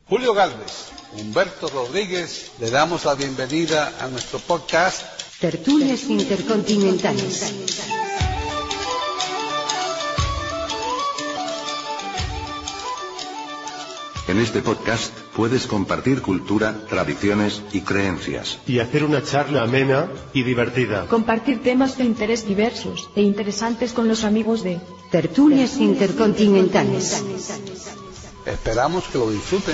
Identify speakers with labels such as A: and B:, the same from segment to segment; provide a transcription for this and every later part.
A: Julio Gálvez, Humberto Rodríguez, le damos la bienvenida a nuestro podcast
B: Tertulias Intercontinentales.
C: En este podcast puedes compartir cultura, tradiciones y creencias.
D: Y hacer una charla amena y divertida.
E: Compartir temas de interés diversos e interesantes con los amigos de
B: Tertulias Intercontinentales.
A: Esperamos que lo disfruten.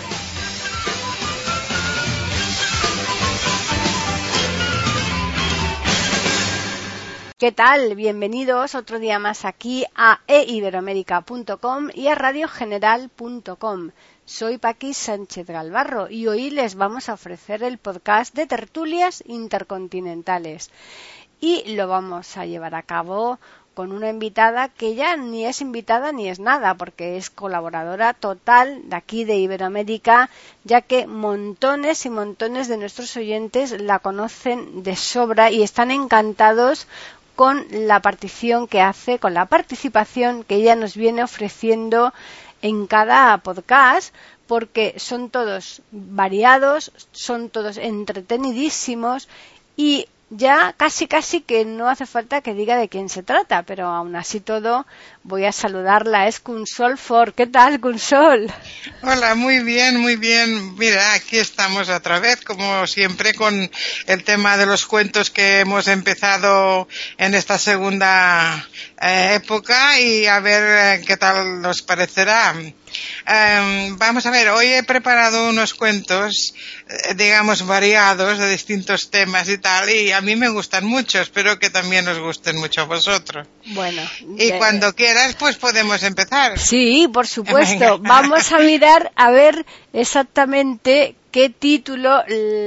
F: ¿Qué tal? Bienvenidos otro día más aquí a eiberoamerica.com y a radiogeneral.com. Soy Paqui Sánchez Galvarro y hoy les vamos a ofrecer el podcast de Tertulias Intercontinentales. Y lo vamos a llevar a cabo con una invitada que ya ni es invitada ni es nada, porque es colaboradora total de aquí de Iberoamérica, ya que montones y montones de nuestros oyentes la conocen de sobra y están encantados con la participación que hace, con la participación que ella nos viene ofreciendo en cada podcast, porque son todos variados, son todos entretenidísimos y ya casi que no hace falta que diga de quién se trata, pero aún así todo voy a saludarla. Es Consol Fort. ¿Qué tal, Consol?
G: Hola, muy bien, muy bien. Mira, aquí estamos otra vez, como siempre, con el tema de los cuentos que hemos empezado en esta segunda época y a ver qué tal nos parecerá. Vamos a ver, hoy he preparado unos cuentos, digamos, variados de distintos temas y tal, y a mí me gustan mucho, espero que también os gusten mucho a vosotros.
F: Bueno.
G: Y cuando quieras, pues podemos empezar.
F: Sí, por supuesto. Vamos a mirar a ver exactamente qué título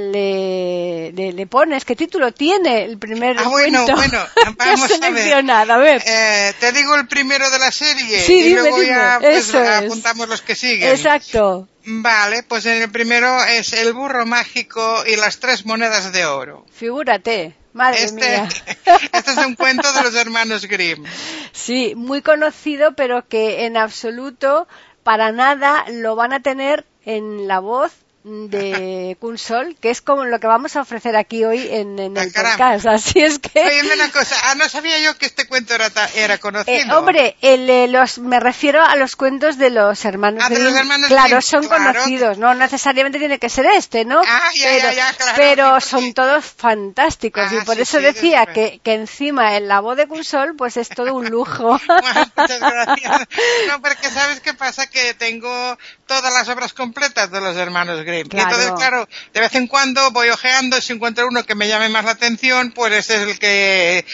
F: le pones, qué título tiene el primer cuento.
G: Bueno, vamos
F: a ver.
G: Te digo el primero de la serie,
F: sí,
G: y luego
F: dime.
G: ya pues,
F: Eso
G: apuntamos los que siguen.
F: Exacto.
G: Vale, pues en el primero es El burro mágico y las 3 monedas de oro.
F: Figúrate. Madre mía.
G: Este es un cuento de los hermanos Grimm.
F: Sí, muy conocido, pero que en absoluto, para nada, lo van a tener en la voz de Consol, que es como lo que vamos a ofrecer aquí hoy en el podcast. Así es que...
G: Oye, una cosa, no sabía yo que este cuento era conocido.
F: Hombre, me refiero a los cuentos de los hermanos Grimm.
G: De los hermanos
F: claro,
G: Grimm,
F: son conocidos, no necesariamente tiene que ser este, ¿no?
G: Claro,
F: pero
G: sí,
F: son todos fantásticos y por eso decía que encima en la voz de Consol pues es todo un lujo.
G: Muchas gracias. No, porque ¿sabes qué pasa? Que tengo todas las obras completas de los hermanos Grimm.
F: Claro.
G: Entonces, claro, de vez en cuando voy ojeando, si encuentro uno que me llame más la atención, pues ese es el que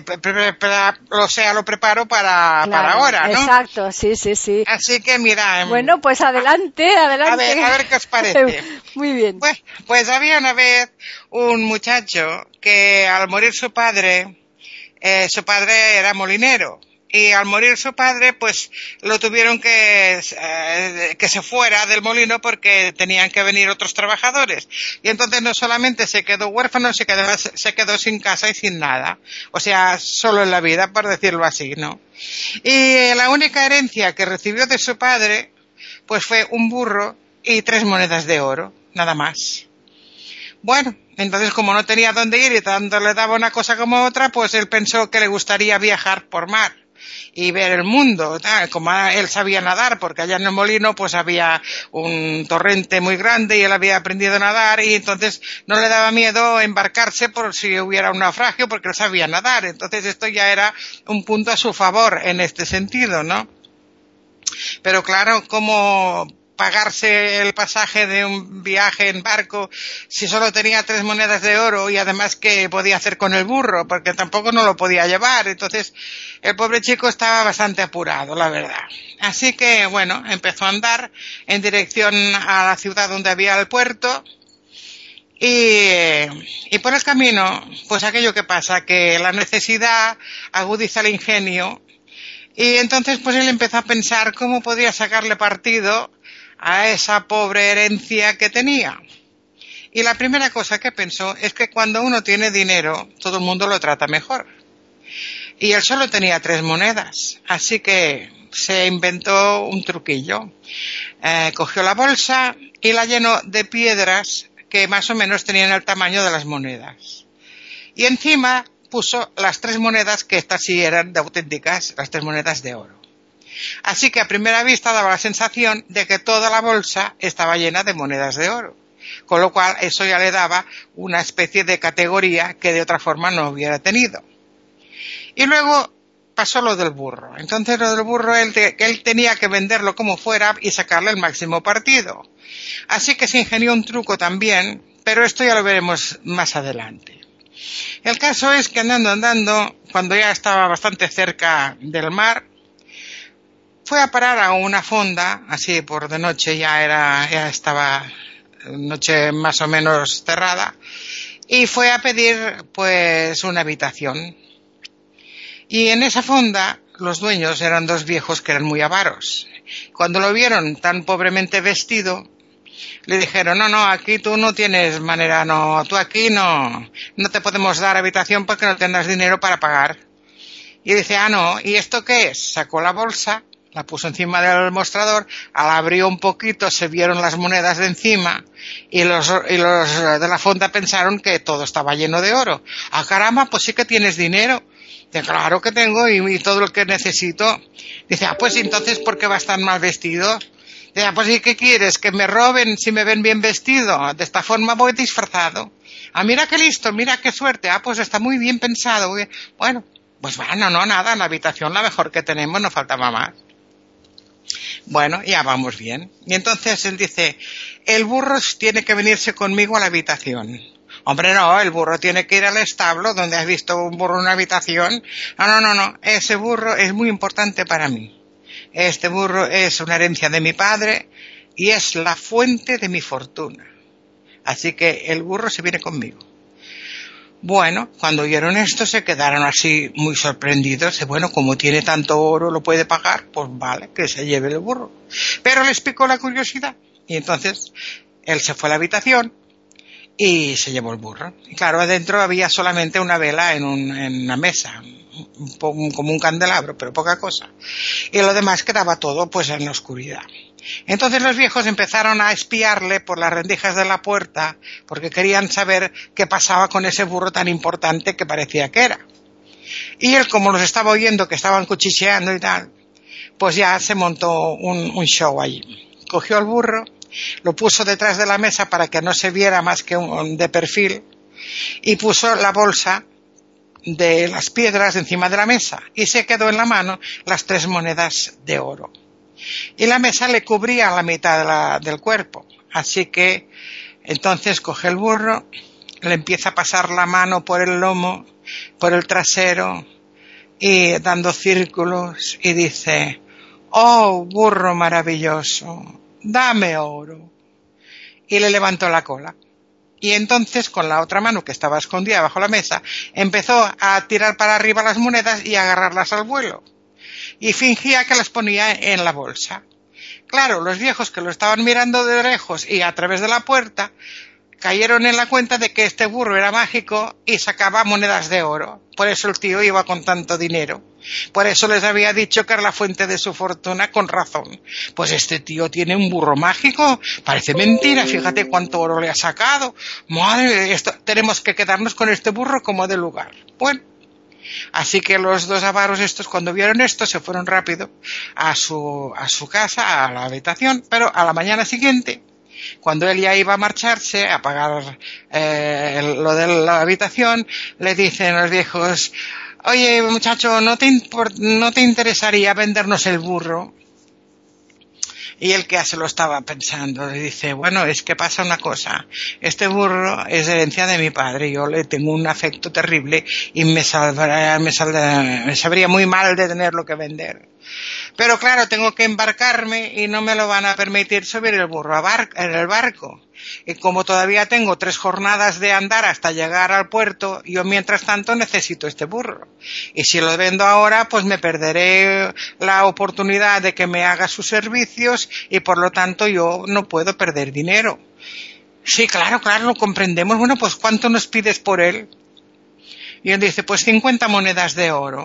G: lo preparo para ahora, ¿no?
F: Exacto, sí.
G: Así que mira...
F: Bueno, pues adelante.
G: A ver qué os parece.
F: Muy bien.
G: Pues había una vez un muchacho que al morir su padre era molinero. Y al morir su padre, pues lo tuvieron que se fuera del molino porque tenían que venir otros trabajadores. Y entonces no solamente se quedó huérfano, se quedó sin casa y sin nada. O sea, solo en la vida, por decirlo así, ¿no? Y la única herencia que recibió de su padre, pues fue un burro y 3 monedas de oro, nada más. Bueno, entonces como no tenía dónde ir y tanto le daba una cosa como otra, pues él pensó que le gustaría viajar por mar y ver el mundo, como él sabía nadar, porque allá en el molino pues había un torrente muy grande y él había aprendido a nadar y entonces no le daba miedo embarcarse por si hubiera un naufragio porque él sabía nadar, entonces esto ya era un punto a su favor en este sentido, ¿no? Pero claro, como pagarse el pasaje de un viaje en barco si solo tenía 3 monedas de oro y además qué podía hacer con el burro porque tampoco no lo podía llevar, entonces el pobre chico estaba bastante apurado, la verdad. Así que bueno, empezó a andar en dirección a la ciudad donde había el puerto y por el camino pues aquello que pasa, que la necesidad agudiza el ingenio y entonces pues él empezó a pensar cómo podría sacarle partido a esa pobre herencia que tenía. Y la primera cosa que pensó es que cuando uno tiene dinero, todo el mundo lo trata mejor. Y él solo tenía 3 monedas, así que se inventó un truquillo. Cogió la bolsa y la llenó de piedras que más o menos tenían el tamaño de las monedas. Y encima puso las 3 monedas, que estas sí eran de auténticas, las 3 monedas de oro. Así que a primera vista daba la sensación de que toda la bolsa estaba llena de monedas de oro. Con lo cual eso ya le daba una especie de categoría que de otra forma no hubiera tenido. Y luego pasó lo del burro. Entonces lo del burro él tenía que venderlo como fuera y sacarle el máximo partido. Así que se ingenió un truco también, pero esto ya lo veremos más adelante. El caso es que andando, cuando ya estaba bastante cerca del mar, fue a parar a una fonda, así por de noche, ya estaba noche más o menos cerrada, y fue a pedir pues una habitación. Y en esa fonda los dueños eran 2 viejos que eran muy avaros. Cuando lo vieron tan pobremente vestido, le dijeron, no, aquí tú no tienes manera, tú aquí no te podemos dar habitación porque no tendrás dinero para pagar. Y dice, no, ¿y esto qué es? Sacó la bolsa, la puso encima del mostrador, la abrió un poquito, se vieron las monedas de encima y los de la fonda pensaron que todo estaba lleno de oro. Caramba, pues sí que tienes dinero. Dice, claro que tengo y todo lo que necesito. Dice, pues entonces, ¿por qué vas tan mal vestido? Dice, pues ¿y qué quieres? ¿Que me roben si me ven bien vestido? De esta forma voy disfrazado. Mira qué listo, mira qué suerte. Pues está muy bien pensado. Bueno, pues bueno, nada, la habitación la mejor que tenemos, no faltaba más. Bueno, ya vamos bien. Y entonces él dice, el burro tiene que venirse conmigo a la habitación. Hombre, no, el burro tiene que ir al establo. ¿Donde has visto un burro en una habitación? No, ese burro es muy importante para mí. Este burro es una herencia de mi padre y es la fuente de mi fortuna. Así que el burro se viene conmigo. Bueno, cuando oyeron esto se quedaron así muy sorprendidos. Bueno, como tiene tanto oro, lo puede pagar, pues vale, que se lleve el burro. Pero les picó la curiosidad y entonces él se fue a la habitación y se llevó el burro. Y claro, adentro había solamente una vela en una mesa, como un candelabro, pero poca cosa. Y lo demás quedaba todo pues en la oscuridad. Entonces los viejos empezaron a espiarle por las rendijas de la puerta porque querían saber qué pasaba con ese burro tan importante que parecía que era. Y él, como los estaba oyendo que estaban cuchicheando y tal, pues ya se montó un show allí. Cogió el burro, lo puso detrás de la mesa para que no se viera más que de perfil y puso la bolsa de las piedras encima de la mesa y se quedó en la mano las 3 monedas de oro. Y la mesa le cubría la mitad del cuerpo. Así que entonces coge el burro, le empieza a pasar la mano por el lomo, por el trasero, y dando círculos, y dice, oh, burro maravilloso, dame oro. Y le levantó la cola. Y entonces, con la otra mano que estaba escondida bajo la mesa, empezó a tirar para arriba las monedas y a agarrarlas al vuelo. Y fingía que las ponía en la bolsa. Claro, los viejos que lo estaban mirando de lejos y a través de la puerta, cayeron en la cuenta de que este burro era mágico y sacaba monedas de oro. Por eso el tío iba con tanto dinero. Por eso les había dicho que era la fuente de su fortuna, con razón. Pues este tío tiene un burro mágico. Parece mentira, fíjate cuánto oro le ha sacado. Madre, tenemos que quedarnos con este burro como de lugar. Bueno, así que los 2 avaros estos, cuando vieron esto, se fueron rápido a su casa, a la habitación, pero a la mañana siguiente, cuando él ya iba a marcharse a pagar lo de la habitación, le dicen los viejos, oye muchacho, ¿no te interesaría vendernos el burro? Y él, que ya se lo estaba pensando, le dice, bueno, es que pasa una cosa, este burro es herencia de mi padre, yo le tengo un afecto terrible y me sabría muy mal de tenerlo que vender. Pero claro, tengo que embarcarme y no me lo van a permitir subir el burro en el barco. Y como todavía tengo 3 jornadas de andar hasta llegar al puerto, yo mientras tanto necesito este burro. Y si lo vendo ahora, pues me perderé la oportunidad de que me haga sus servicios y por lo tanto yo no puedo perder dinero. Sí, claro, lo comprendemos. Bueno, pues ¿cuánto nos pides por él? Y él dice, pues 50 monedas de oro.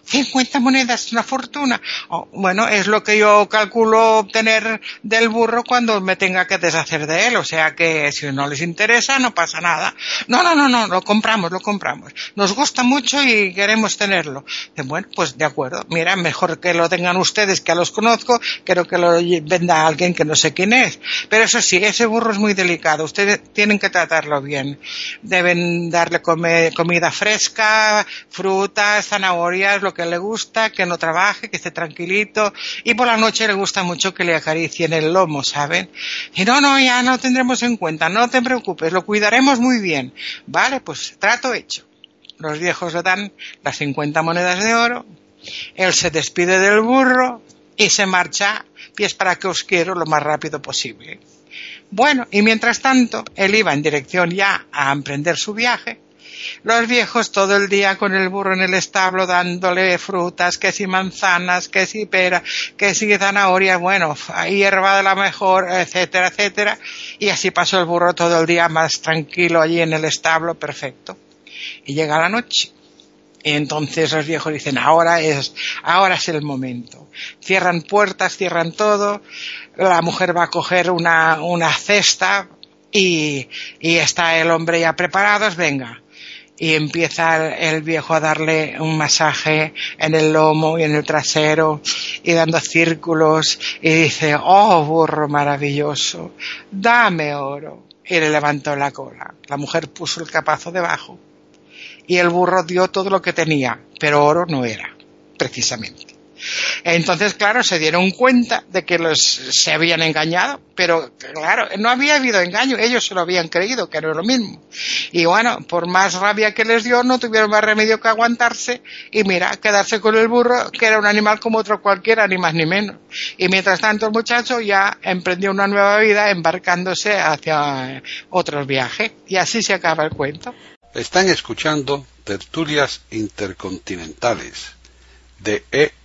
G: 50 monedas es una fortuna. Bueno, es lo que yo calculo obtener del burro cuando me tenga que deshacer de él. O sea que si no les interesa, no pasa nada. No, lo compramos. Nos gusta mucho y queremos tenerlo. Bueno, pues de acuerdo. Mira, mejor que lo tengan ustedes, que los conozco, quiero que lo venda a alguien que no sé quién es. Pero eso sí, ese burro es muy delicado. Ustedes tienen que tratarlo bien. Deben darle comida fresca, frutas, zanahorias, lo que le gusta, que no trabaje, que esté tranquilito, y por la noche le gusta mucho que le acaricien el lomo, ¿saben? Y no, ya no tendremos en cuenta, no te preocupes, lo cuidaremos muy bien. Vale, pues trato hecho. Los viejos le dan las 50 monedas de oro, él se despide del burro y se marcha, pies para que os quiero, lo más rápido posible. Bueno, y mientras tanto, él iba en dirección ya a emprender su viaje. Los viejos todo el día con el burro en el establo dándole frutas, que si manzanas, que si pera, que si zanahoria, bueno, hierba de la mejor, etcétera, etcétera. Y así pasó el burro todo el día más tranquilo allí en el establo, perfecto. Y llega la noche. Y entonces los viejos dicen, ahora es el momento. Cierran puertas, cierran todo. La mujer va a coger una cesta y está el hombre ya preparados, venga. Y empieza el viejo a darle un masaje en el lomo y en el trasero y dando círculos y dice, oh burro maravilloso, dame oro. Y le levantó la cola. La mujer puso el capazo debajo y el burro dio todo lo que tenía, pero oro no era, precisamente. Entonces, claro, se dieron cuenta de que se habían engañado, pero claro, no había habido engaño, ellos se lo habían creído, que era lo mismo. Y bueno, por más rabia que les dio, no tuvieron más remedio que aguantarse y mira, quedarse con el burro, que era un animal como otro cualquiera, ni más ni menos. Y mientras tanto el muchacho ya emprendió una nueva vida embarcándose hacia otros viajes. Y así se acaba el cuento.
A: Están escuchando Tertulias Intercontinentales de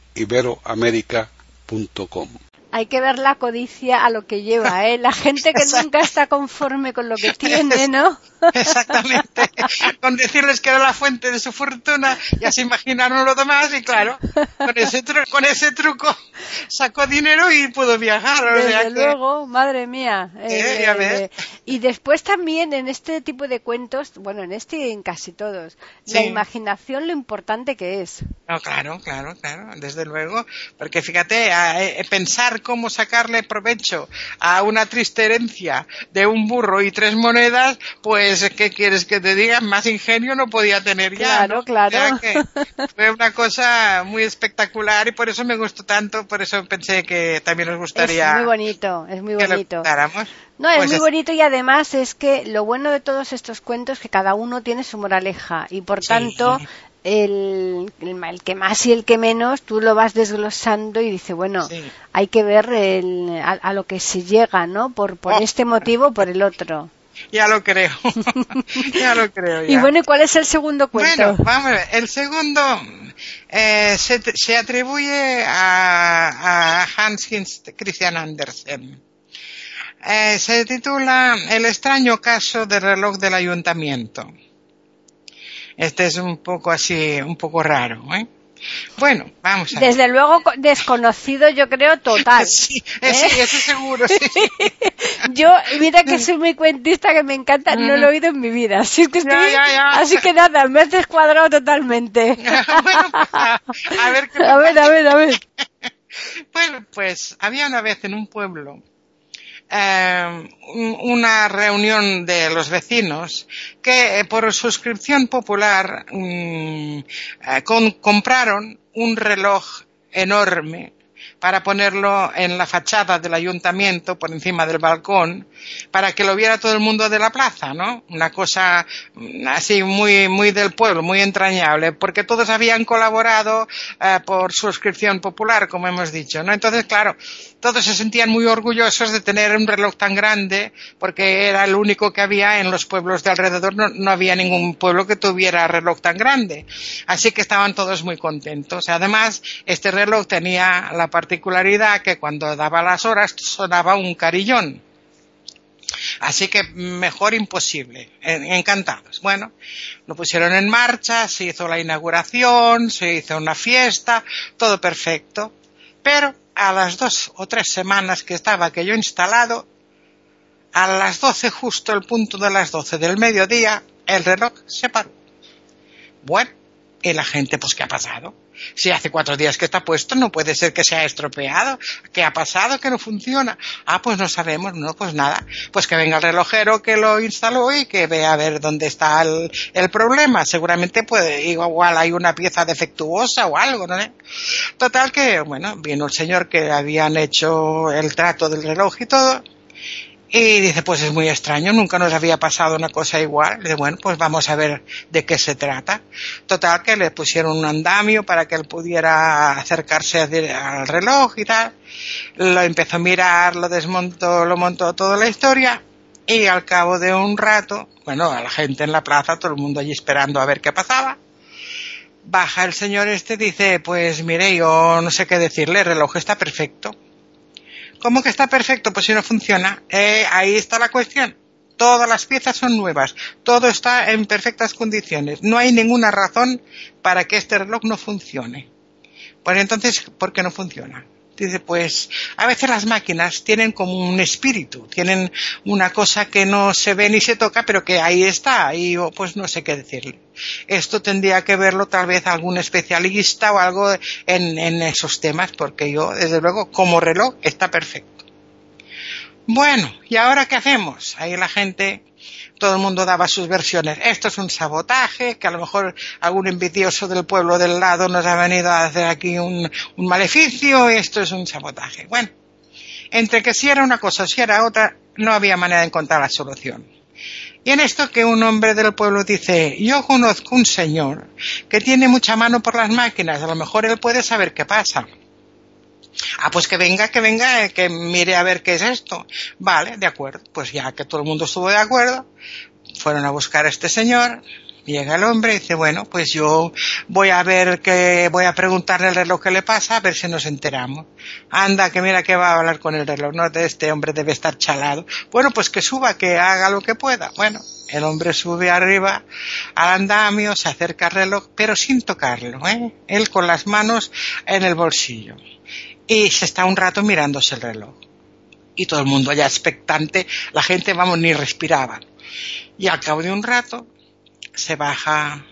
A: iberoamerica.com.
F: Hay que ver la codicia a lo que lleva, ¿eh? La gente que nunca está conforme con lo que tiene, ¿no?
G: Exactamente. Con decirles que era la fuente de su fortuna, ya se imaginaron lo demás y claro, con ese truco sacó dinero y pudo viajar.
F: Desde luego, madre mía.
G: Ya ves.
F: Y después también en este tipo de cuentos, bueno, en este y en casi todos,
G: sí,
F: la imaginación, lo importante que es.
G: No, claro, desde luego, porque fíjate, pensar cómo sacarle provecho a una triste herencia de un burro y 3 monedas, pues, ¿qué quieres que te diga? Más ingenio no podía tener ya, ¿no?
F: Claro.
G: O sea que fue una cosa muy espectacular y por eso me gustó tanto, por eso pensé que también os gustaría.
F: Es muy bonito.
G: Que lo contáramos.
F: No, es muy bonito y además es que lo bueno de todos estos cuentos es que cada uno tiene su moraleja y por tanto el que más y el que menos tú lo vas desglosando y dices, bueno, hay que ver a lo que se llega, ¿no? Por este motivo o por el otro.
G: Ya lo creo. Ya.
F: Y bueno, ¿y cuál es el segundo cuento?
G: Bueno, vamos a ver. El segundo se atribuye a Hans Christian Andersen. Se titula El extraño caso del reloj del ayuntamiento. Este es un poco así, un poco raro, ¿eh? Bueno, vamos a ver.
F: Desde luego desconocido, yo creo, total.
G: Sí, eso seguro, sí.
F: Yo, mira que soy muy cuentista, que me encanta, no lo he oído en mi vida. Así que así que nada, me has descuadrado totalmente.
G: Bueno, a ver.
F: A ver.
G: Bueno, pues había una vez en un pueblo una reunión de los vecinos que por suscripción popular compraron un reloj enorme para ponerlo en la fachada del ayuntamiento, por encima del balcón, para que lo viera todo el mundo de la plaza, ¿no? Una cosa así muy, muy del pueblo, muy entrañable, porque todos habían colaborado por suscripción popular, como hemos dicho, ¿no? Entonces, claro, todos se sentían muy orgullosos de tener un reloj tan grande, porque era el único que había en los pueblos de alrededor, no había ningún pueblo que tuviera reloj tan grande. Así que estaban todos muy contentos. Además, este reloj tenía la particularidad que cuando daba las horas sonaba un carillón. Así que mejor imposible. Encantados. Bueno, lo pusieron en marcha, se hizo la inauguración, se hizo una fiesta, todo perfecto. Pero a las 2 o 3 semanas que estaba aquello instalado, a las 12, justo el punto de las 12 del mediodía, el reloj se paró. Bueno, y la gente, pues, ¿qué ha pasado? Si hace 4 días que está puesto, no puede ser que se ha estropeado. ¿Qué ha pasado? ¿Que no funciona? Ah, pues no sabemos. No, pues nada. Pues que venga el relojero que lo instaló y que vea a ver dónde está el problema. Seguramente igual hay una pieza defectuosa o algo, ¿no? Total que, bueno, vino el señor que habían hecho el trato del reloj y todo. Y dice, pues es muy extraño, nunca nos había pasado una cosa igual. Dice, bueno, pues vamos a ver de qué se trata. Total, que le pusieron un andamio para que él pudiera acercarse al reloj y tal. Lo empezó a mirar, lo desmontó, lo montó toda la historia. Y al cabo de un rato, bueno, a la gente en la plaza, todo el mundo allí esperando a ver qué pasaba. Baja el señor dice, pues mire, yo no sé qué decirle, el reloj está perfecto. ¿Cómo que está perfecto? Pues si no funciona. Ahí está la cuestión. Todas las piezas son nuevas. Todo está en perfectas condiciones. No hay ninguna razón para que este reloj no funcione. Pues entonces, ¿por qué no funciona? Dice, pues a veces las máquinas tienen como un espíritu, tienen una cosa que no se ve ni se toca, pero que ahí está, y yo pues no sé qué decirle. Esto tendría que verlo tal vez algún especialista o algo en esos temas, porque yo, desde luego, como reloj está perfecto. Bueno, ¿y ahora qué hacemos? Ahí la gente, todo el mundo daba sus versiones. Esto es un sabotaje, que a lo mejor algún envidioso del pueblo del lado nos ha venido a hacer aquí un maleficio, esto es un sabotaje. Bueno, entre que si era una cosa o si era otra, no había manera de encontrar la solución. Y en esto que un hombre del pueblo dice, yo conozco un señor que tiene mucha mano por las máquinas, a lo mejor él puede saber qué pasa. Ah, pues que venga, que mire a ver qué es esto. Vale, de acuerdo. Pues ya que todo el mundo estuvo de acuerdo, fueron a buscar a este señor. Llega el hombre y dice, bueno, pues yo voy a preguntarle al reloj qué le pasa, a ver si nos enteramos. Anda, que mira que va a hablar con el reloj, no, este hombre debe estar chalado. Bueno, pues que suba, que haga lo que pueda. Bueno, el hombre sube arriba al andamio, se acerca al reloj, pero sin tocarlo, él con las manos en el bolsillo. Y se está un rato mirándose el reloj. Y todo el mundo allá expectante, la gente, vamos, ni respiraba. Y al cabo de un rato, se baja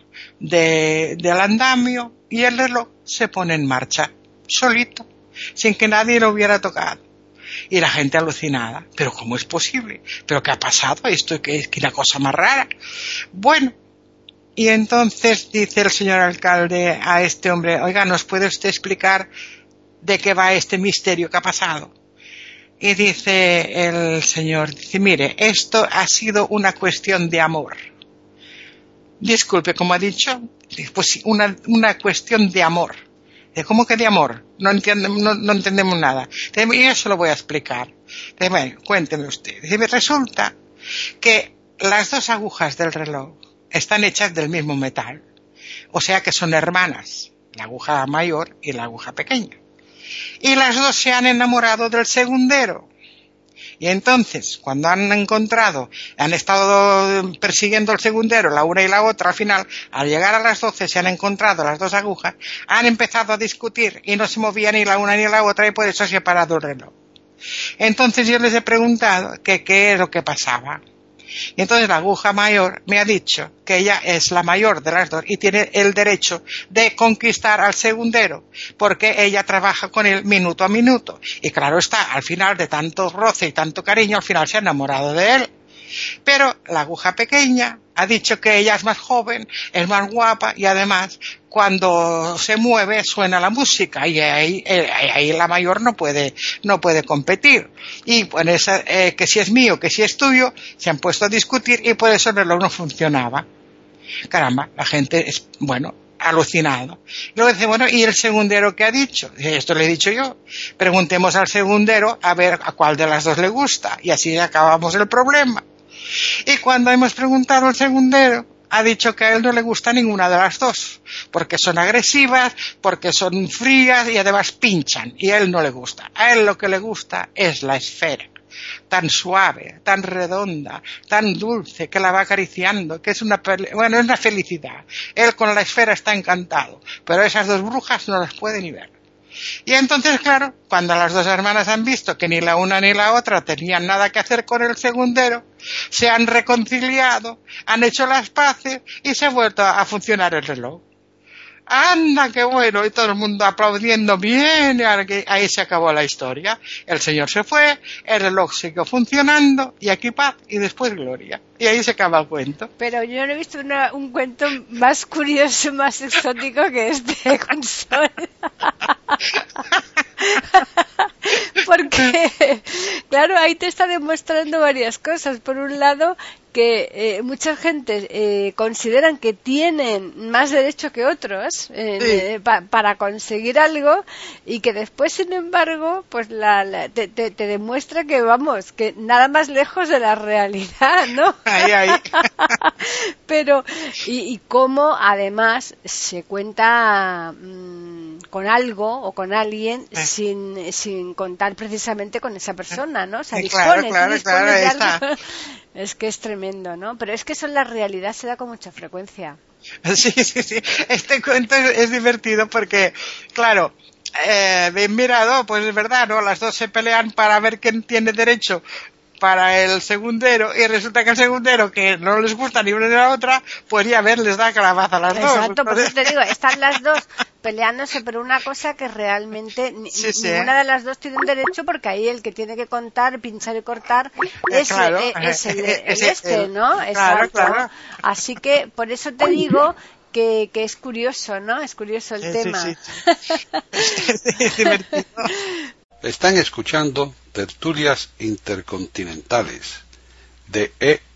G: del andamio y el reloj se pone en marcha, solito, sin que nadie lo hubiera tocado. Y la gente alucinada. ¿Pero cómo es posible? ¿Pero qué ha pasado? Esto es que una cosa más rara. Bueno, y entonces dice el señor alcalde a este hombre, oiga, ¿nos puede usted explicar de qué va este misterio que ha pasado? Y dice el señor, dice, mire, esto ha sido una cuestión de amor. Disculpe, ¿cómo ha dicho? Pues una cuestión de amor. ¿Cómo que de amor? No entendemos nada. Y eso lo voy a explicar. Bueno, cuénteme usted. Dice, resulta que las 2 agujas del reloj están hechas del mismo metal. O sea que son hermanas, la aguja mayor y la aguja pequeña. Y las 2 se han enamorado del segundero. Y entonces, cuando han estado persiguiendo el segundero, la una y la otra, al final, al llegar a las 12 se han encontrado las 2 agujas, han empezado a discutir y no se movía ni la una ni la otra y por eso se ha parado el reloj. Entonces yo les he preguntado que qué es lo que pasaba. Y entonces la aguja mayor me ha dicho que ella es la mayor de las 2 y tiene el derecho de conquistar al segundero, porque ella trabaja con él minuto a minuto. Y claro está, al final de tanto roce y tanto cariño, al final se ha enamorado de él. Pero la aguja pequeña ha dicho que ella es más joven, es más guapa y además cuando se mueve suena la música y ahí la mayor no puede competir. Y pues que si es mío, que si es tuyo, se han puesto a discutir y por eso el reloj no funcionaba. Caramba, la gente es, bueno, alucinado. Luego dice, bueno, ¿y el segundero qué ha dicho? Dice, esto le he dicho yo. Preguntemos al segundero a ver a cuál de las 2 le gusta y así acabamos el problema. Y cuando hemos preguntado al segundero, ha dicho que a él no le gusta ninguna de las 2, porque son agresivas, porque son frías y además pinchan, y a él no le gusta. A él lo que le gusta es la esfera. tan suave, tan redonda, tan dulce, que la va acariciando, que es una felicidad. Él con la esfera está encantado, pero esas dos brujas no las puede ni ver. Y entonces, claro, cuando las dos hermanas han visto que ni la una ni la otra tenían nada que hacer con el segundero, se han reconciliado, han hecho las paces y se ha vuelto a funcionar el reloj. ¡Anda, qué bueno! Y todo el mundo aplaudiendo bien, y ahí se acabó la historia. El señor se fue, el reloj siguió funcionando, y aquí paz, y después gloria. Y ahí se acaba el cuento.
F: Pero yo no he visto un cuento más curioso, más exótico que este con Sol. Porque, claro, ahí te está demostrando varias cosas. Por un lado, que mucha gente consideran que tienen más derecho que otros para conseguir algo, y que después, sin embargo, pues te demuestra que, vamos, que nada más lejos de la realidad, ¿no?
G: Ahí.
F: Pero, y cómo además se cuenta con algo o con alguien sin contar precisamente con esa persona, ¿no? O sea, dispones de algo. Es que es tremendo, ¿no? Pero es que eso en la realidad se da con mucha frecuencia.
G: Sí. Este cuento es divertido porque, claro, bien mirado, pues es verdad, ¿no? Las dos se pelean para ver quién tiene derecho para el segundero, y resulta que el segundero, que no les gusta ni una ni la otra, pues ya les da calabaza a las dos.
F: Exacto, por eso te digo, están las dos peleándose por una cosa que realmente ninguna de las dos tiene un derecho, porque ahí el que tiene que contar, pinchar y cortar es el ¿no? Exacto.
G: Claro.
F: Así que por eso te digo que es curioso, ¿no? Es curioso el tema.
G: Sí. Es divertido.
A: Están escuchando Tertulias Intercontinentales de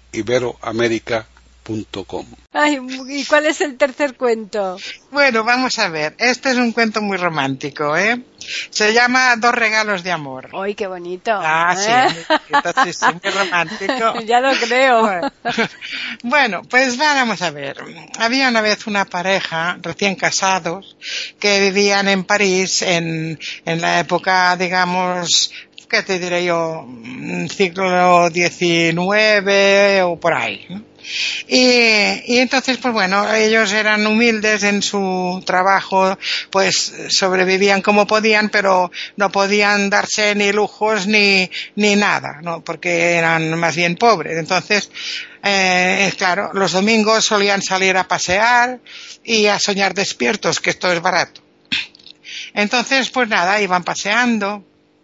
A: eiberoamerica.com.
F: Ay, ¿y cuál es el tercer cuento?
G: Bueno, vamos a ver. Este es un cuento muy romántico, Se llama Dos regalos de amor.
F: ¡Ay, qué bonito!
G: Sí, muy romántico.
F: Ya lo creo.
G: Bueno, pues vamos a ver. Había una vez una pareja recién casados que vivían en París en la época, digamos, ¿qué te diré yo? Siglo XIX o por ahí, ¿no? Y entonces, pues bueno, ellos eran humildes en su trabajo, pues sobrevivían como podían, pero no podían darse ni lujos ni nada, ¿no? Porque eran más bien pobres. Entonces, claro, los domingos solían salir a pasear y a soñar despiertos, que esto es barato. Entonces, pues nada, iban paseando,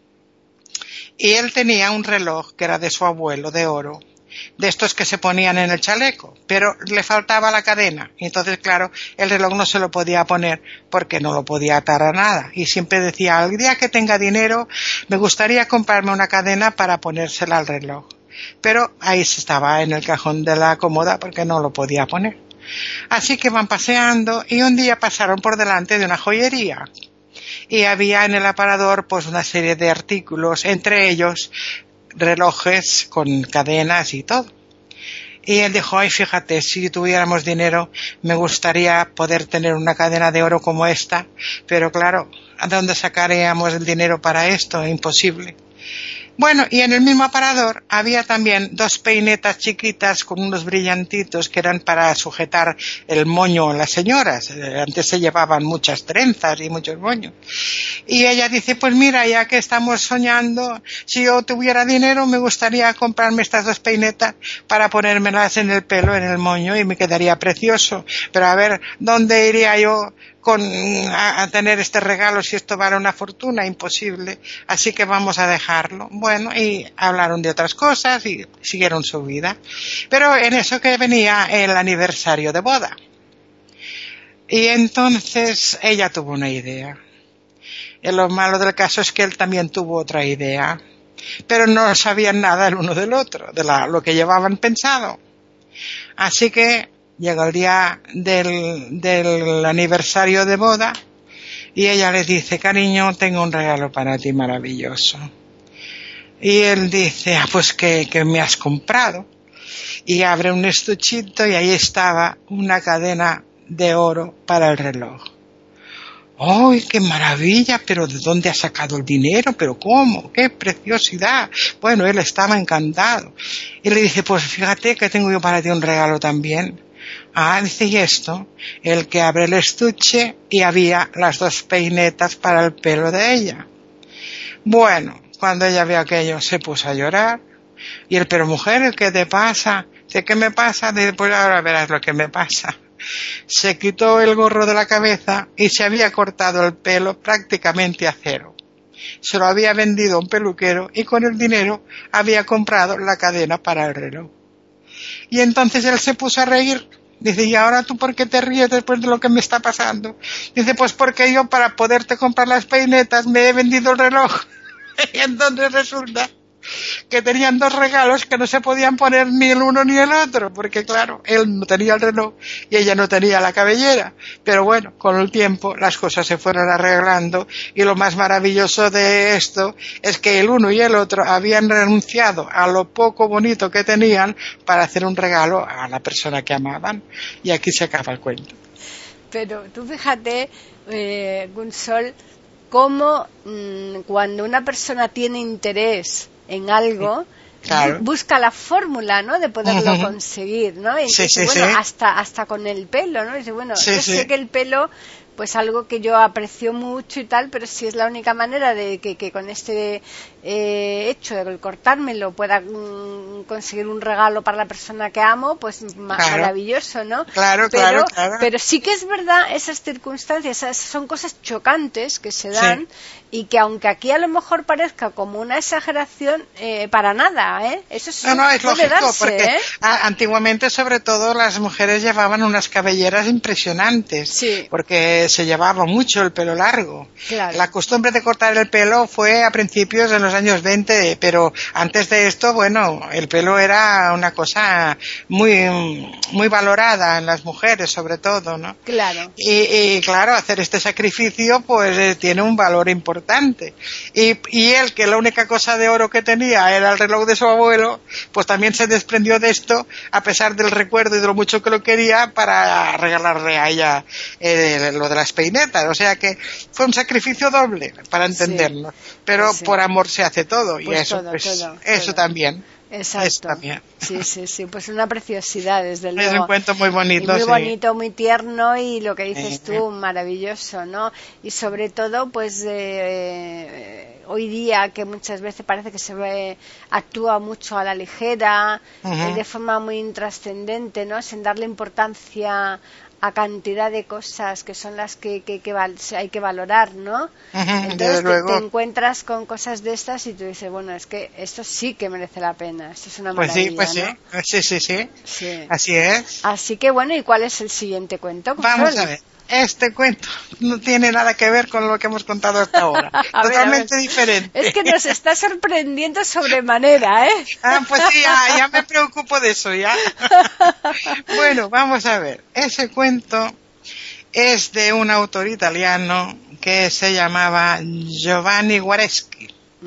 G: y él tenía un reloj que era de su abuelo, de oro, de estos que se ponían en el chaleco, pero le faltaba la cadena, y entonces, claro, el reloj no se lo podía poner porque no lo podía atar a nada, y siempre decía, el día que tenga dinero me gustaría comprarme una cadena para ponérsela al reloj, pero ahí estaba en el cajón de la cómoda porque no lo podía poner. Así que van paseando, y un día pasaron por delante de una joyería, y había en el aparador pues una serie de artículos, entre ellos relojes con cadenas y todo. Y él dijo, ay, fíjate, si tuviéramos dinero me gustaría poder tener una cadena de oro como esta, pero claro, ¿a dónde sacaríamos el dinero para esto? Imposible. Bueno, y en el mismo aparador había también dos peinetas chiquitas con unos brillantitos que eran para sujetar el moño a las señoras. Antes se llevaban muchas trenzas y muchos moños. Y ella dice, pues mira, ya que estamos soñando, si yo tuviera dinero me gustaría comprarme estas dos peinetas para ponérmelas en el pelo, en el moño, y me quedaría precioso. Pero a ver, ¿dónde iría yo a tener este regalo si esto vale una fortuna? Imposible. Así que vamos a dejarlo. Bueno, y hablaron de otras cosas y siguieron su vida. Pero en eso que venía el aniversario de boda. Y entonces ella tuvo una idea. Y lo malo del caso es que él también tuvo otra idea. Pero no sabían nada el uno del otro, de lo que llevaban pensado. Así que llega el día del aniversario de boda y ella le dice, cariño, tengo un regalo para ti maravilloso. Y él dice, pues que me has comprado. Y abre un estuchito y ahí estaba una cadena de oro para el reloj. ¡ay, qué maravilla! ¿Pero de dónde ha sacado el dinero? ¿Pero cómo? ¡Qué preciosidad! Bueno, él estaba encantado. Y le dice, pues fíjate que tengo yo para ti un regalo también. Ah, dice, ¿y esto? El que abre el estuche y había las 2 peinetas para el pelo de ella. Bueno, cuando ella vio aquello se puso a llorar. Y él, pero mujer, ¿qué te pasa? Dice, ¿qué me pasa? Dice, pues ahora verás lo que me pasa. Se quitó el gorro de la cabeza y se había cortado el pelo prácticamente a cero. Se lo había vendido a un peluquero y con el dinero había comprado la cadena para el reloj. Y entonces él se puso a reír. Dice, ¿y ahora tú por qué te ríes después de lo que me está pasando? Dice, pues porque yo para poderte comprar las peinetas me he vendido el reloj. Y entonces resulta que tenían 2 regalos que no se podían poner ni el uno ni el otro, porque claro, él no tenía el reloj y ella no tenía la cabellera. Pero bueno, con el tiempo las cosas se fueron arreglando y lo más maravilloso de esto es que el uno y el otro habían renunciado a lo poco bonito que tenían para hacer un regalo a la persona que amaban. Y aquí se acaba el cuento.
F: Pero tú fíjate, Gunsol, cómo cuando una persona tiene interés en algo,
G: claro,
F: busca la fórmula, ¿no?, de poderlo conseguir, ¿no? Y
G: sí,
F: entonces,
G: sí,
F: bueno,
G: sí.
F: hasta con el pelo, ¿no? Dice, bueno,
G: Sí,
F: yo
G: sí.
F: sé que el pelo, pues algo que yo aprecio mucho y tal, pero si es la única manera de que con este hecho de cortármelo pueda conseguir un regalo para la persona que amo, pues
G: Claro.
F: maravilloso, ¿no?
G: Claro,
F: pero,
G: claro.
F: pero sí que es verdad, esas circunstancias, esas son cosas chocantes que se dan, y que aunque aquí a lo mejor parezca como una exageración, para nada, ¿eh? Eso
G: No, es
F: puede
G: lógico,
F: darse,
G: porque
F: ¿eh?
G: antiguamente sobre todo las mujeres llevaban unas cabelleras impresionantes,
F: Sí.
G: porque se llevaba mucho el pelo largo.
F: Claro.
G: La costumbre de cortar el pelo fue a principios de los años 20, pero antes de esto, bueno, el pelo era una cosa muy valorada en las mujeres sobre todo, ¿no?
F: Claro.
G: Y claro, hacer este sacrificio pues tiene un valor importante. Y él, que la única cosa de oro que tenía era el reloj de su abuelo, pues también se desprendió de esto, a pesar del recuerdo y de lo mucho que lo quería, para regalarle a ella lo de las peinetas. O sea que fue un sacrificio doble, para entendernos. Pero
F: sí.
G: Por amor se hace todo, y
F: Pues
G: eso,
F: todo,
G: pues,
F: todo,
G: eso
F: todo.
G: también.
F: Exacto.
G: Eso también.
F: Sí, pues una preciosidad, desde luego.
G: Es un cuento muy bonito,
F: y muy
G: sí.
F: bonito, muy tierno, y lo que dices tú, maravilloso, ¿no? Y sobre todo, pues hoy día, que muchas veces parece que actúa mucho a la ligera, de forma muy intrascendente, ¿no?, sin darle importancia a cantidad de cosas que son las que hay que valorar, ¿no? Entonces te encuentras con cosas de estas y tú dices, bueno, es que esto sí que merece la pena, esto es una maravilla,
G: pues
F: ¿no?
G: sí, así es.
F: Así que bueno, ¿y cuál es el siguiente cuento?
G: Vamos a ver. Este cuento no tiene nada que ver con lo que hemos contado hasta ahora. Totalmente diferente.
F: Es que nos está sorprendiendo sobremanera, ¿eh?
G: Pues sí, ya me preocupo de eso, ya. Bueno, vamos a ver. Ese cuento es de un autor italiano que se llamaba Giovanni Guareschi.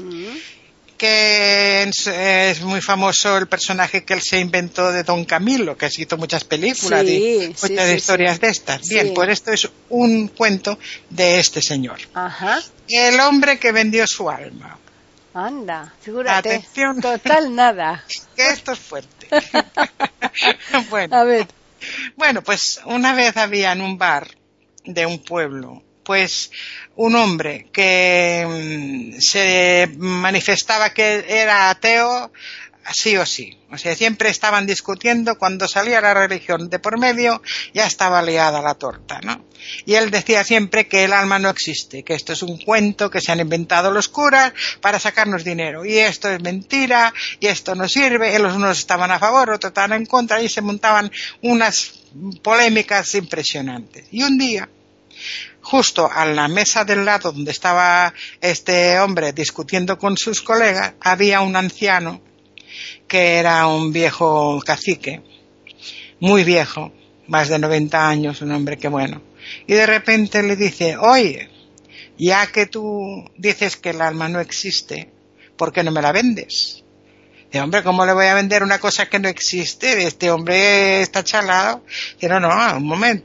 G: Que es muy famoso el personaje que él se inventó de Don Camilo, que se hizo muchas películas y muchas historias de estas. Bien, pues esto es un cuento de este señor.
F: Ajá.
G: El hombre que vendió su alma.
F: Anda, figúrate.
G: Atención.
F: Total nada.
G: Que esto es fuerte. Bueno.
F: A ver.
G: Bueno, pues una vez había en un bar de un pueblo, pues un hombre que se manifestaba que era ateo sí o sí. O sea, siempre estaban discutiendo, cuando salía la religión de por medio, ya estaba liada la torta, ¿no? Y él decía siempre que el alma no existe, que esto es un cuento que se han inventado los curas para sacarnos dinero, y esto es mentira, y esto no sirve. Y los unos estaban a favor, otros estaban en contra, y se montaban unas polémicas impresionantes. Y un día, justo a la mesa del lado donde estaba este hombre discutiendo con sus colegas, había un anciano que era un viejo cacique, muy viejo, más de 90 años, un hombre que bueno. Y de repente le dice, oye, ya que tú dices que el alma no existe, ¿por qué no me la vendes? Dice, hombre, ¿cómo le voy a vender una cosa que no existe? Este hombre está chalado. Dice, no, un momento.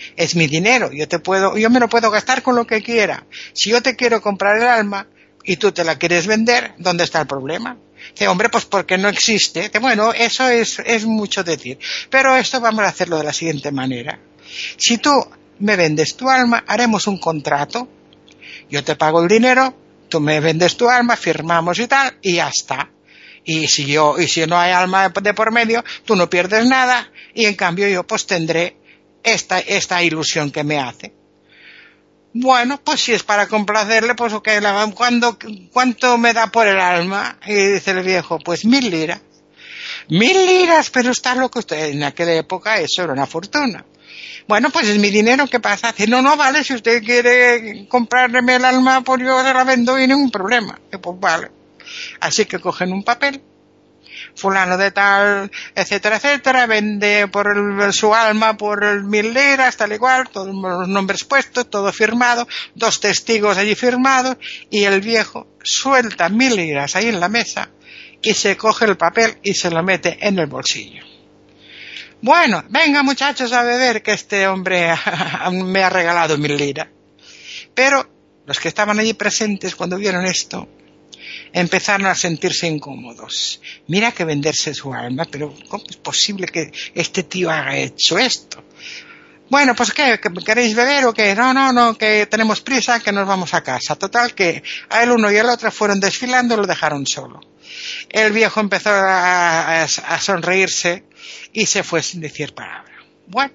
G: es mi dinero, yo me lo puedo gastar con lo que quiera. Si yo te quiero comprar el alma y tú te la quieres vender, ¿dónde está el problema? Dice, hombre, pues porque no existe. Dice, bueno, eso es mucho decir. Pero esto vamos a hacerlo de la siguiente manera. Si tú me vendes tu alma, haremos un contrato. Yo te pago el dinero, tú me vendes tu alma, firmamos y tal, y ya está. Y si no hay alma de por medio, tú no pierdes nada, y en cambio yo pues tendré esta ilusión que me hace. Bueno, pues si es para complacerle, pues ok, ¿cuánto me da por el alma? Y dice el viejo, pues 1000 liras. 1000 liras, pero está loco usted. En aquella época eso era una fortuna. Bueno, pues es mi dinero, ¿qué pasa? Dice, no, vale, si usted quiere comprarme el alma, pues yo se la vendo y ningún problema. Y pues vale. Así que cogen un papel, fulano de tal, etcétera, etcétera, vende su alma por 1000 liras, tal y cual, todos los nombres puestos, todo firmado, 2 testigos allí firmados, y el viejo suelta 1000 liras ahí en la mesa y se coge el papel y se lo mete en el bolsillo. Bueno, venga muchachos a beber, que este hombre me ha regalado 1000 liras. Pero los que estaban allí presentes cuando vieron esto empezaron a sentirse incómodos. Mira que venderse su alma, pero ¿cómo es posible que este tío haya hecho esto? Bueno, pues ¿qué? ¿Queréis beber o qué? No, que tenemos prisa, que nos vamos a casa. Total, que a él uno y el otro fueron desfilando y lo dejaron solo. El viejo empezó a sonreírse y se fue sin decir palabra. Bueno,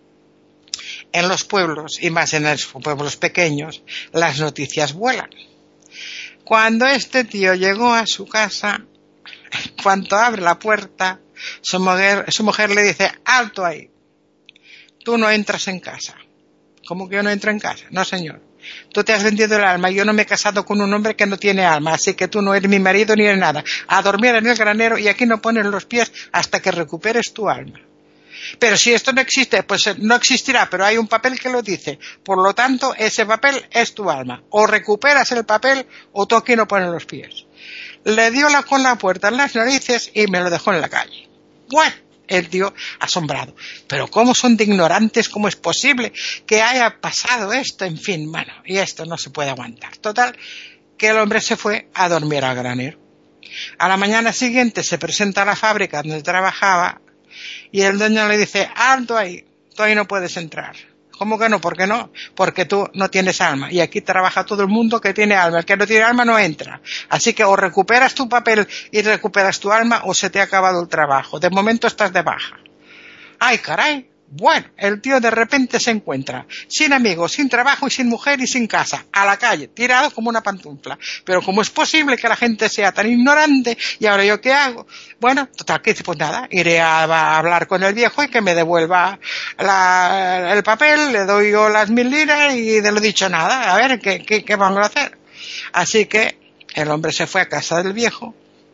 G: en los pueblos, y más en los pueblos pequeños, las noticias vuelan. Cuando este tío llegó a su casa, cuando abre la puerta, su mujer le dice, alto ahí, tú no entras en casa. ¿Cómo que yo no entro en casa? No, señor. Tú te has vendido el alma y yo no me he casado con un hombre que no tiene alma, así que tú no eres mi marido ni eres nada. A dormir en el granero y aquí no pones los pies hasta que recuperes tu alma. Pero si esto no existe, pues no existirá, pero hay un papel que lo dice. Por lo tanto, ese papel es tu alma. O recuperas el papel o tú aquí no pones los pies. Le dio con la puerta en las narices y me lo dejó en la calle. Bueno, el tío asombrado. Pero ¿cómo son de ignorantes? ¿Cómo es posible que haya pasado esto? En fin, bueno, y esto no se puede aguantar. Total, que el hombre se fue a dormir al granero. A la mañana siguiente se presenta a la fábrica donde trabajaba y el dueño le dice, alto ahí, tú ahí no puedes entrar. ¿Cómo que no? ¿Por qué no? Porque tú no tienes alma. Y aquí trabaja todo el mundo que tiene alma. El que no tiene alma no entra. Así que o recuperas tu papel y recuperas tu alma o se te ha acabado el trabajo. De momento estás de baja. ¡Ay, caray! Bueno, el tío de repente se encuentra sin amigos, sin trabajo y sin mujer y sin casa, a la calle, tirado como una pantufla. Pero ¿cómo es posible que la gente sea tan ignorante? ¿Y ahora yo qué hago? Bueno, total, que dice, pues nada, iré a hablar con el viejo y que me devuelva el papel, le doy yo las 1000 liras y de lo dicho nada, a ver, ¿qué vamos a hacer? Así que el hombre se fue a casa del viejo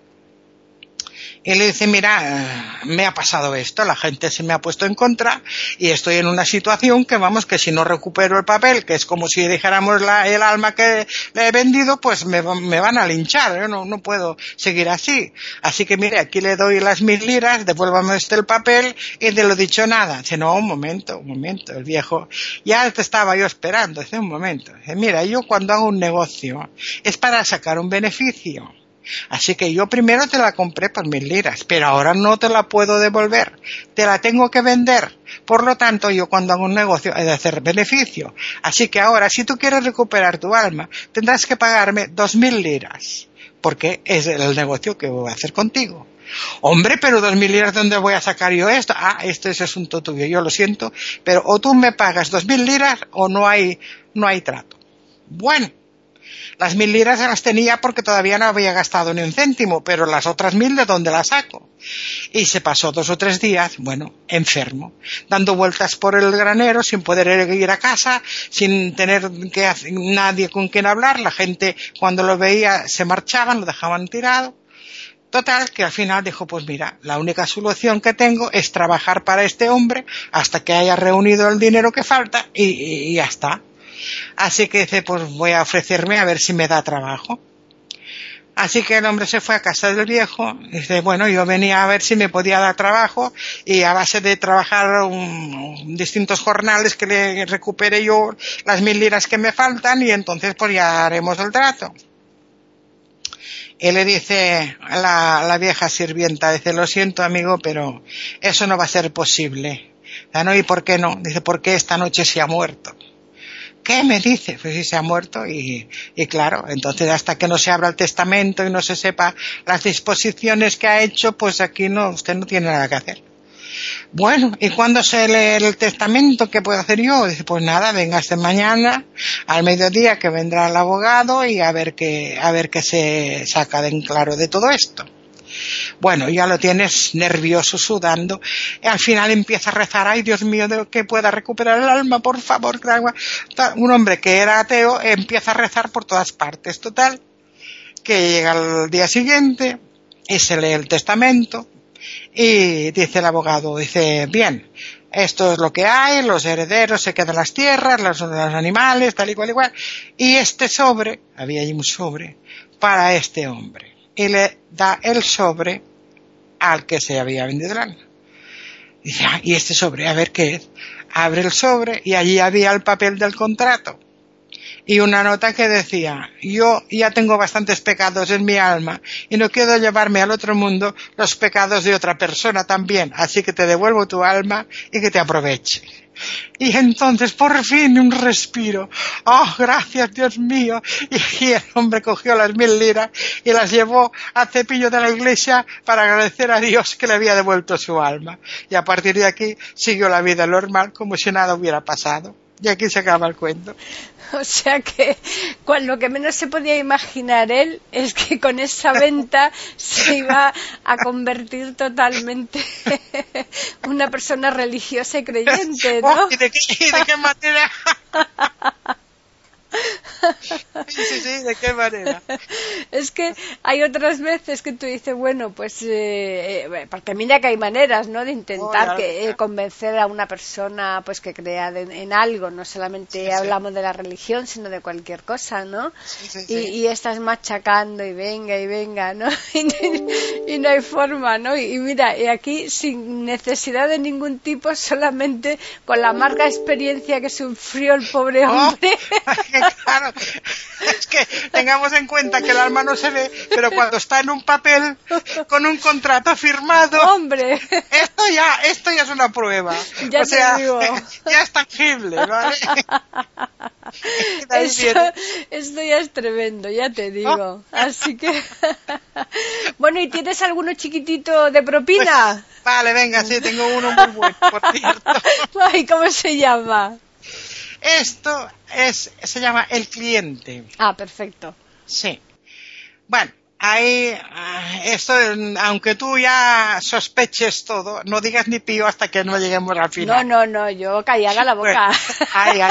G: y le dice, mira, me ha pasado esto, la gente se me ha puesto en contra y estoy en una situación que vamos, que si no recupero el papel, que es como si dijéramos el alma que le he vendido, pues me van a linchar, yo no puedo seguir así. Así que mire, aquí le doy las 1000 liras, devuélvame el papel y de lo dicho nada. Dice, no, un momento, el viejo, ya te estaba yo esperando, dice, un momento. Dice, mira, yo cuando hago un negocio es para sacar un beneficio. Así que yo primero te la compré por 1000 liras, pero ahora no te la puedo devolver, te la tengo que vender. Por lo tanto, yo cuando hago un negocio he de hacer beneficio. Así que ahora, si tú quieres recuperar tu alma, tendrás que pagarme 2000 liras, porque es el negocio que voy a hacer contigo. Hombre, pero 2000 liras, ¿de dónde voy a sacar yo esto? Esto es asunto tuyo, yo lo siento, pero o tú me pagas 2000 liras o no hay trato. Bueno. Las 1000 liras se las tenía porque todavía no había gastado ni un céntimo, pero las otras 1000 ¿de dónde las saco? Y se pasó 2 o 3 días, bueno, enfermo, dando vueltas por el granero sin poder ir a casa, sin tener nadie con quien hablar. La gente cuando lo veía se marchaban, lo dejaban tirado. Total, que al final dijo, pues mira, la única solución que tengo es trabajar para este hombre hasta que haya reunido el dinero que falta y ya está. Así que dice, pues voy a ofrecerme a ver si me da trabajo. Así que el hombre se fue a casa del viejo, y dice, bueno, yo venía a ver si me podía dar trabajo, y a base de trabajar distintos jornales que le recupere yo las 1000 liras que me faltan, y entonces pues ya haremos el trato. Y le dice la vieja sirvienta, dice, lo siento amigo, pero eso no va a ser posible. ¿No? ¿Y por qué no? Dice, porque esta noche se ha muerto. ¿Qué me dice? Pues sí, se ha muerto y claro, entonces hasta que no se abra el testamento y no se sepa las disposiciones que ha hecho, pues aquí usted no tiene nada que hacer. Bueno, ¿y cuándo se lee el testamento? ¿Qué puedo hacer yo? Dice, pues nada, véngase mañana al mediodía que vendrá el abogado y a ver qué se saca de en claro de todo esto. Bueno, ya lo tienes nervioso, sudando, y al final empieza a rezar, ay Dios mío, de que pueda recuperar el alma, por favor. Un hombre que era ateo empieza a rezar por todas partes. Total, que llega el día siguiente y se lee el testamento y dice el abogado, dice, bien, esto es lo que hay, los herederos se quedan las tierras, los animales, tal y cual, y este sobre, había allí un sobre, para este hombre. Y le da el sobre al que se había vendido el alma. Dice, y este sobre, a ver qué es. Abre el sobre y allí había el papel del contrato. Y una nota que decía, yo ya tengo bastantes pecados en mi alma y no quiero llevarme al otro mundo los pecados de otra persona también, así que te devuelvo tu alma y que te aproveche. Y entonces por fin un respiro. ¡Oh, gracias Dios mío! Y el hombre cogió las 1000 liras y las llevó al cepillo de la iglesia para agradecer a Dios que le había devuelto su alma. Y a partir de aquí siguió la vida normal como si nada hubiera pasado. Y aquí se acaba el cuento.
F: O sea que lo que menos se podía imaginar él es que con esa venta se iba a convertir totalmente una persona religiosa y creyente, ¿no?
G: ¿Y de qué manera? Sí, ¿de qué manera?
F: Es que hay otras veces que tú dices, bueno, pues porque mira que hay maneras, ¿no?, de intentar convencer a una persona pues que crea en algo, no solamente hablamos de la religión, sino de cualquier cosa, ¿no? Y estás machacando y venga, ¿no? Y no hay forma, ¿no? Y mira, y aquí sin necesidad de ningún tipo, solamente con la amarga experiencia que sufrió el pobre hombre.
G: Claro, es que tengamos en cuenta que el alma no se ve, pero cuando está en un papel con un contrato firmado,
F: ¡hombre!
G: Esto ya es una prueba.
F: Ya
G: o sea,
F: te digo.
G: Ya es tangible, ¿vale?
F: Esto ya es tremendo, ya te digo. Así que bueno, ¿y tienes alguno chiquitito de propina?
G: Pues, vale, venga, sí, tengo uno muy bueno, por cierto.
F: Ay, ¿cómo se llama?
G: Esto se llama El Cliente.
F: Ah, perfecto.
G: Sí. Bueno, ahí, esto, aunque tú ya sospeches todo, no digas ni pío hasta que no lleguemos al final.
F: No, yo callada la boca.
G: Bueno,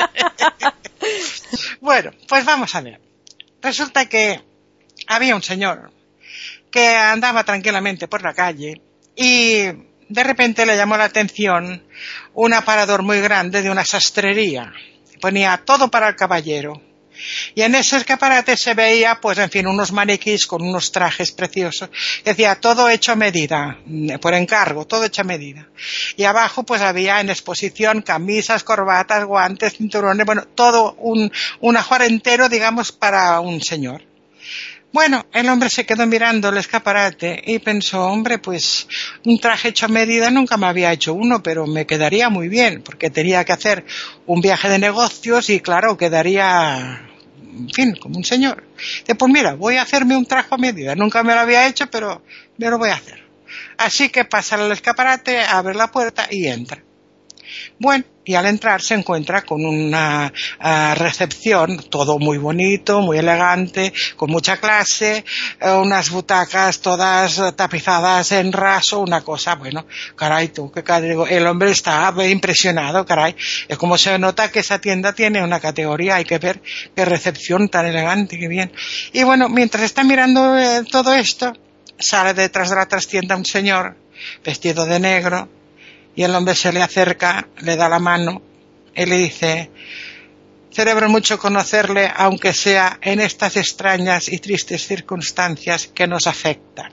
G: Bueno, pues vamos a ver. Resulta que había un señor que andaba tranquilamente por la calle y de repente le llamó la atención un aparador muy grande de una sastrería. Ponía todo para el caballero. Y en ese escaparate se veía, pues en fin, unos maniquís con unos trajes preciosos. Decía, todo hecho a medida, por encargo, todo hecho a medida. Y abajo pues había en exposición camisas, corbatas, guantes, cinturones, bueno, todo un ajuar entero, digamos, para un señor. Bueno, el hombre se quedó mirando el escaparate y pensó, hombre, pues un traje hecho a medida nunca me había hecho uno, pero me quedaría muy bien, porque tenía que hacer un viaje de negocios y claro, quedaría, en fin, como un señor. Dice, pues mira, voy a hacerme un traje a medida, nunca me lo había hecho, pero me lo voy a hacer. Así que pasa al escaparate, abre la puerta y entra. Bueno, y al entrar se encuentra con una recepción, todo muy bonito, muy elegante, con mucha clase, unas butacas todas tapizadas en raso, una cosa, bueno, caray, tú, que el hombre está impresionado, caray, es como se nota que esa tienda tiene una categoría, hay que ver qué recepción tan elegante, qué bien. Y bueno, mientras está mirando todo esto, sale detrás de la trastienda un señor vestido de negro. Y el hombre se le acerca, le da la mano y le dice, Celebro mucho conocerle, aunque sea en estas extrañas y tristes circunstancias que nos afectan.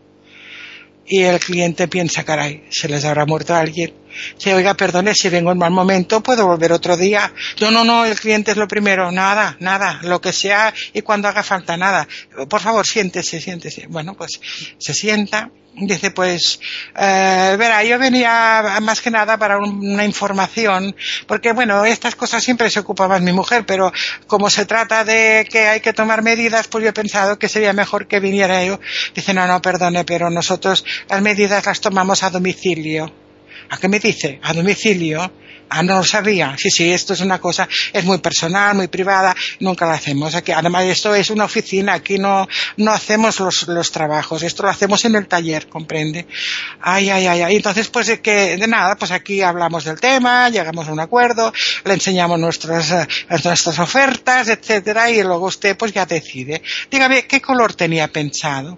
G: Y el cliente piensa, caray, ¿se les habrá muerto alguien? Dice, oiga, perdone, si vengo en mal momento, ¿puedo volver otro día? No, el cliente es lo primero, nada, lo que sea y cuando haga falta, nada. Por favor, siéntese. Bueno, pues se sienta. Dice, pues, verá, yo venía más que nada para una información, porque bueno, estas cosas siempre se ocupa más mi mujer, pero como se trata de que hay que tomar medidas, pues yo he pensado que sería mejor que viniera yo. Dice, no, perdone, pero nosotros las medidas las tomamos a domicilio. ¿A qué me dice? ¿A domicilio? Ah, no lo sabía. Sí, esto es una cosa, es muy personal, muy privada, nunca lo hacemos. Aquí, además, esto es una oficina, aquí no hacemos los trabajos, esto lo hacemos en el taller, ¿comprende? Ay. Entonces, pues de nada, pues aquí hablamos del tema, llegamos a un acuerdo, le enseñamos nuestras ofertas, etcétera, y luego usted pues ya decide. Dígame, ¿qué color tenía pensado?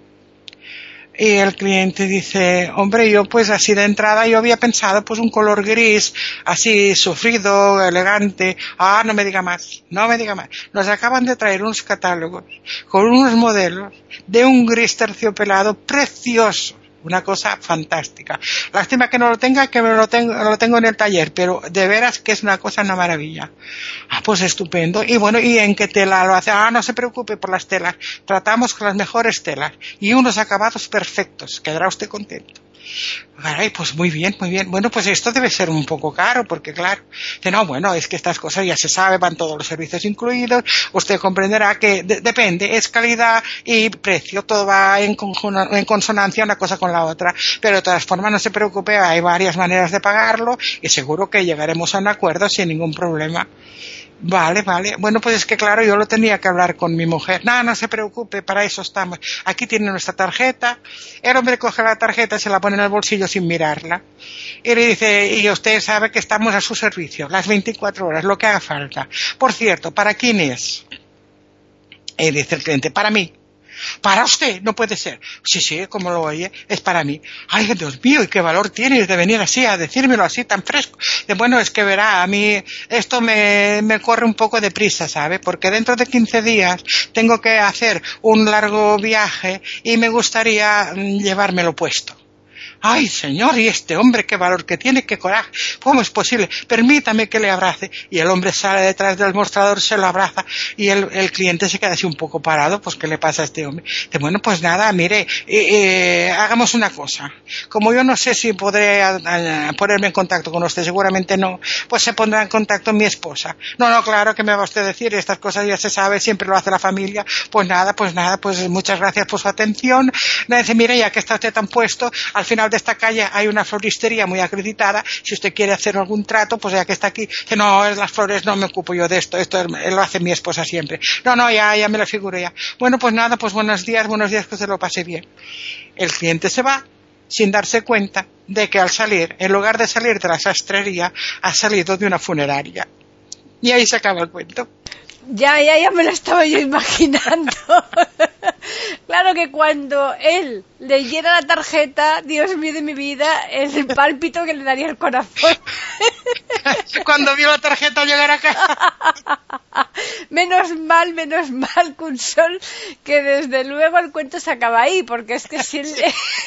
G: Y el cliente dice, hombre, yo pues así de entrada yo había pensado pues un color gris, así sufrido, elegante. Ah, no me diga más. Nos acaban de traer unos catálogos con unos modelos de un gris terciopelado precioso. Una cosa fantástica. Lástima que no lo tenga, que lo tengo en el taller, pero de veras que es una maravilla. Ah, pues estupendo. Y bueno, ¿y en qué tela lo hace? Ah, no se preocupe por las telas. Tratamos con las mejores telas y unos acabados perfectos. Quedará usted contento. Caray, pues muy bien. Bueno, pues esto debe ser un poco caro, porque claro, que no, bueno, es que estas cosas ya se sabe, van todos los servicios incluidos, usted comprenderá que depende, es calidad y precio, todo va en consonancia una cosa con la otra, pero de todas formas no se preocupe, hay varias maneras de pagarlo y seguro que llegaremos a un acuerdo sin ningún problema. Vale. Bueno, pues es que claro, yo lo tenía que hablar con mi mujer. No se preocupe, para eso estamos. Aquí tiene nuestra tarjeta. El hombre coge la tarjeta, se la pone en el bolsillo sin mirarla. Y le dice, y usted sabe que estamos a su servicio, las 24 horas, lo que haga falta. Por cierto, ¿para quién es? Y dice el cliente, para mí. ¿Para usted? No puede ser. Sí, como lo oye, es para mí. Ay, Dios mío, y qué valor tienes de venir así a decírmelo así tan fresco. Bueno, es que verá, a mí esto me corre un poco de prisa, ¿sabe? Porque dentro de 15 días tengo que hacer un largo viaje y me gustaría llevármelo puesto. Ay, señor, y este hombre, qué valor que tiene, qué coraje. ¿Cómo es posible? Permítame que le abrace. Y el hombre sale detrás del mostrador, se lo abraza, y el cliente se queda así un poco parado. Pues, ¿qué le pasa a este hombre? Dice, bueno, pues nada, mire, hagamos una cosa. Como yo no sé si podré ponerme en contacto con usted, seguramente no, pues se pondrá en contacto mi esposa. No, claro, que me va usted a decir, estas cosas ya se sabe, siempre lo hace la familia. Pues nada, pues muchas gracias por su atención. Le dice, mire, ya que está usted tan puesto, al final de esta calle hay una floristería muy acreditada, si usted quiere hacer algún trato, pues ya que está aquí, que no, las flores no me ocupo yo de esto lo hace mi esposa siempre. No, ya me lo figuro ya. Bueno, pues nada, pues buenos días, que se lo pase bien. El cliente se va sin darse cuenta de que al salir, en lugar de salir de la sastrería, ha salido de una funeraria. Y ahí se acaba el cuento.
F: Ya me lo estaba yo imaginando. Claro que cuando él leyera la tarjeta, Dios mío de mi vida, el pálpito que le daría el corazón.
G: Cuando vio la tarjeta llegar a casa.
F: Menos mal, Consol, que desde luego el cuento se acaba ahí, porque es que si él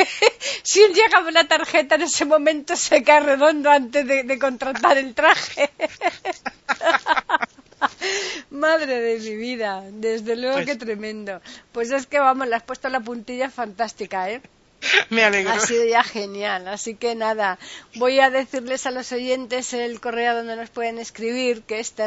F: llega con la tarjeta en ese momento se cae redondo antes de contratar el traje. Madre de mi vida, desde luego pues, que tremendo. Pues es que vamos, le has puesto la puntilla fantástica, ¿eh?
G: Me alegro.
F: Ha sido ya genial, así que nada, voy a decirles a los oyentes el correo donde nos pueden escribir, que es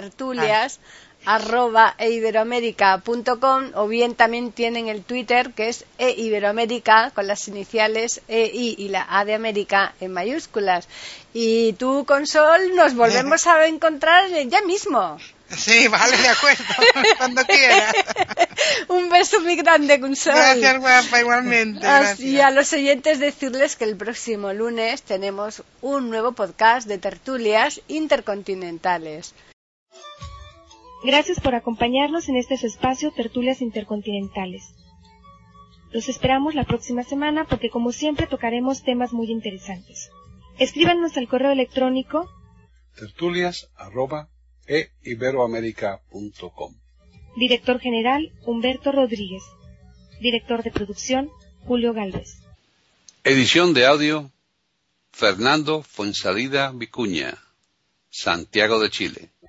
F: tertulias@eiberoamerica.com, o bien también tienen el Twitter, que es eiberoamerica, con las iniciales EI y la A de América en mayúsculas. Y tú, Consol, nos volvemos a encontrar ya mismo.
G: Sí, vale, de acuerdo, cuando quiera.
F: Un beso muy grande, Consol.
G: Gracias, guapa, igualmente. Gracias.
F: Y a los oyentes decirles que el próximo lunes tenemos un nuevo podcast de tertulias intercontinentales.
E: Gracias por acompañarnos en este su espacio Tertulias Intercontinentales. Los esperamos la próxima semana porque, como siempre, tocaremos temas muy interesantes. Escríbanos al correo electrónico
A: tertulias@ eiberoamerica.com.
E: Director general, Humberto Rodríguez. Director de producción, Julio Gálvez.
A: Edición de audio, Fernando Fuensalida Vicuña, Santiago de Chile.